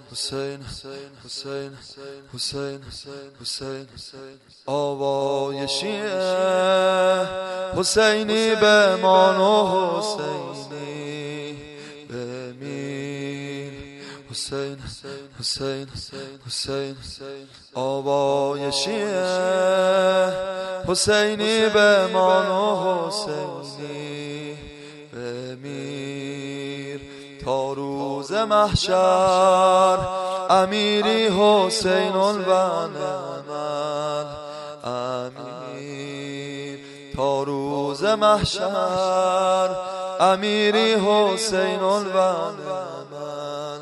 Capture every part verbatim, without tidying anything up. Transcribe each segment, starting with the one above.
حسین حسین حسین حسین آوای شیعه حسینی بمان و حسینی بمیر حسین حسین حسین آوای شیعه حسینی بمان و حسینی بمیر تا روز محشر امیری حسین البن من امیر تا روز محشر امیری حسین البن من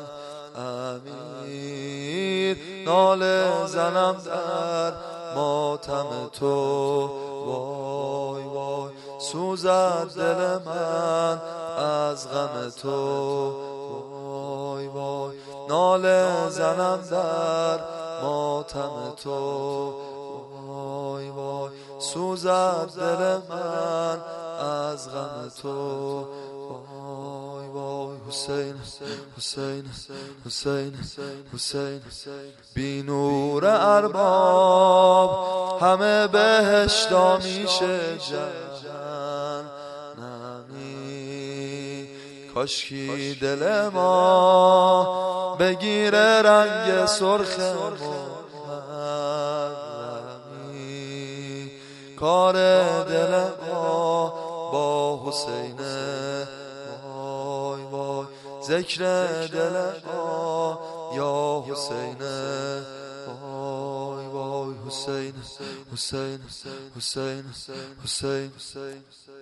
امیر ناله زنم در ماتم تو وای وای سوزد دل من از غم تو وای وای ناله زنم در ماتم تو وای وای سوزد دل من از غم تو وای وای حسین حسین حسین حسین بی نور ارباب همه بهشتا میشه جهنمی کاشکی دل ما بگیره رنگ سرخ محرمی کار دل ما با حسینه وای وای ذکر دل ما یا حسینه وای وای حسین حسین حسین حسین حسین